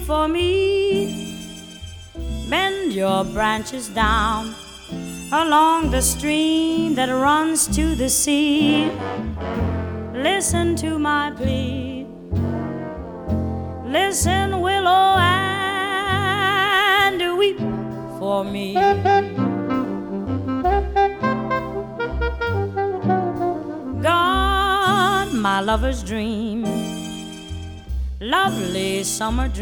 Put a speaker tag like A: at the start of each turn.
A: for me. Bend your branches down along the stream that runs to the sea. Listen to my plea. Listen, willow, and weep for me. Gone, my lover's dream, lovely summer dream.